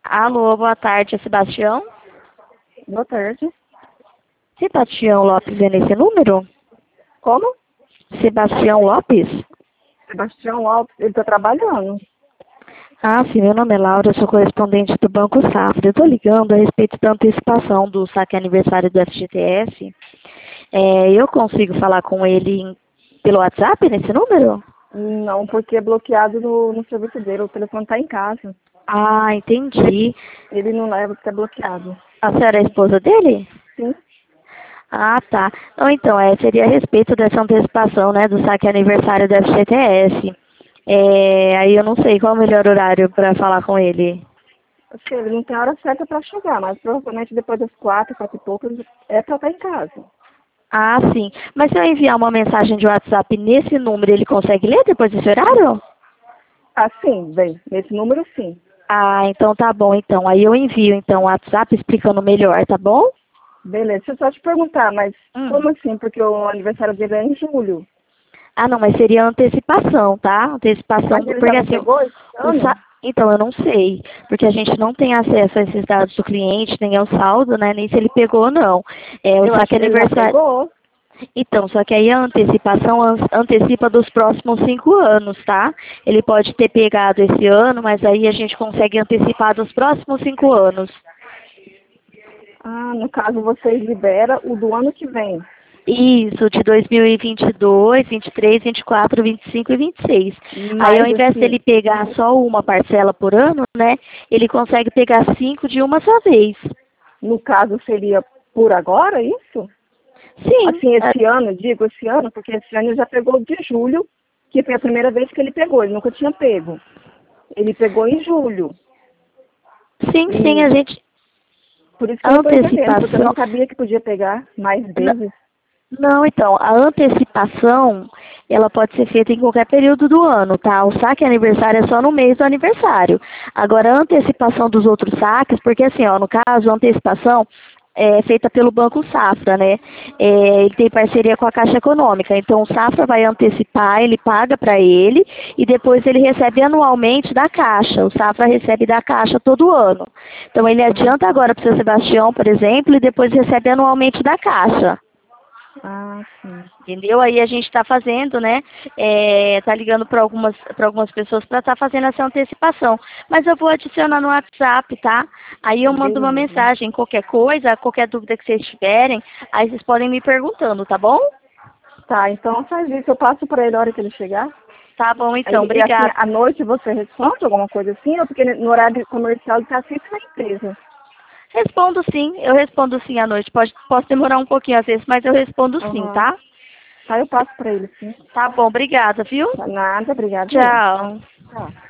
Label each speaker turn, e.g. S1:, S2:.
S1: Alô, boa tarde, é Sebastião?
S2: Boa tarde.
S1: Sebastião Lopes é nesse número?
S2: Como?
S1: Sebastião Lopes?
S2: Sebastião Alves, ele está trabalhando.
S1: Ah, sim, meu nome é Laura, eu sou correspondente do Banco Safra. Eu estou ligando a respeito da antecipação do saque aniversário do FGTS. Eu consigo falar com ele pelo WhatsApp nesse número?
S2: Não, porque é bloqueado no serviço dele. O telefone está em casa.
S1: Ah, entendi.
S2: Ele não leva porque é bloqueado.
S1: A senhora é a esposa dele?
S2: Sim.
S1: Ah, tá. Não, então, seria a respeito dessa antecipação, né, do saque aniversário do FGTS. Aí eu não sei qual é o melhor horário para falar com ele.
S2: Assim, ele não tem hora certa para chegar, mas provavelmente depois das 4 e pouco, é para estar em casa.
S1: Ah, sim. Mas se eu enviar uma mensagem de WhatsApp nesse número, ele consegue ler depois desse horário?
S2: Ah, sim, vem. Nesse número, sim.
S1: Ah, então tá bom, então. Aí eu envio, então, o WhatsApp explicando melhor, tá bom?
S2: Beleza. Deixa eu só te perguntar, mas
S1: Hum.
S2: como assim? Porque o aniversário dele é em julho.
S1: Ah, não, mas seria antecipação, tá? Antecipação,
S2: Mas ele já
S1: porque
S2: não
S1: assim,
S2: pegou esse ano?
S1: então eu não sei, porque a gente não tem acesso a esses dados do cliente, nem ao saldo, né, nem se ele pegou ou não. O
S2: Eu acho
S1: saque
S2: que ele já
S1: aniversário.
S2: pegou.
S1: Então, só que aí a antecipação antecipa dos próximos 5 anos, tá? Ele pode ter pegado esse ano, mas aí a gente consegue antecipar dos próximos 5 anos.
S2: Ah, no caso, vocês liberam o do ano que vem.
S1: Isso, de 2022, 23, 24, 25 e 26. Aí, ao
S2: Mas,
S1: invés dele
S2: assim,
S1: pegar só uma parcela por ano, né, ele consegue pegar 5 de uma só vez.
S2: no caso, seria por agora, isso?
S1: Sim,
S2: Assim, esse ano, digo esse ano, porque esse ano ele já pegou de julho, que foi a primeira vez que ele pegou, ele nunca tinha pego. Ele pegou em julho.
S1: sim,
S2: E
S1: a gente.
S2: por isso que
S1: A
S2: eu estou entendendo, porque eu não
S1: antecipação.
S2: sabia que podia pegar mais vezes.
S1: Não, então, a antecipação, ela pode ser feita em qualquer período do ano, tá? O saque aniversário é só no mês do aniversário. Agora, a antecipação dos outros saques, porque assim, ó, no caso, a antecipação é feita pelo Banco Safra, né? Ele tem parceria com a Caixa Econômica, então o Safra vai antecipar, ele paga para ele e depois ele recebe anualmente da Caixa. O Safra recebe da Caixa todo ano. Então, ele adianta agora para o seu Sebastião, por exemplo, e depois recebe anualmente da Caixa.
S2: Ah, sim.
S1: Entendeu? Aí a gente está fazendo, né? Tá ligando para algumas pessoas para estar fazendo essa antecipação. Mas eu vou adicionar no WhatsApp, tá? Aí eu mando uma
S2: Beleza.
S1: mensagem, qualquer coisa, qualquer dúvida que vocês tiverem, aí vocês podem me perguntando, tá bom?
S2: Tá, então faz isso. Eu passo para ele a hora que ele chegar.
S1: Tá bom, então,
S2: Aí, e assim,
S1: obrigada.
S2: à noite você responde alguma coisa assim? Ou porque no horário comercial ele está sempre na empresa?
S1: Eu respondo sim à noite. Posso demorar um pouquinho às vezes, mas eu respondo sim,
S2: Aham.
S1: tá?
S2: Tá, eu passo para ele, sim.
S1: Tá bom, obrigada, viu?
S2: Nada, obrigada.
S1: Tchau.
S2: Tchau.